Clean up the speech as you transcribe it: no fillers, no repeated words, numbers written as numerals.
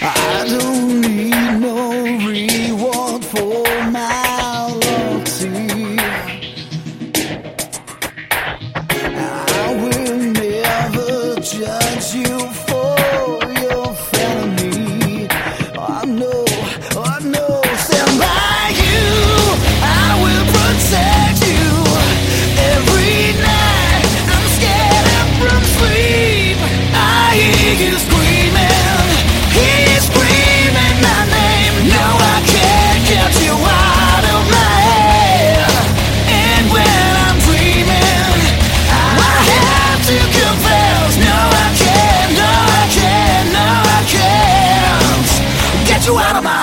I don't need no reward for my loyalty. I will never judge you for your felony. Oh no, stand by you. I will protect you every night. I'm scared from sleep. I hear you screaming. He's screaming my name. No, I can't get you out of my head. And when I'm dreaming, I have to confess. No, I can't, no, I can't, no, I can't get you out of my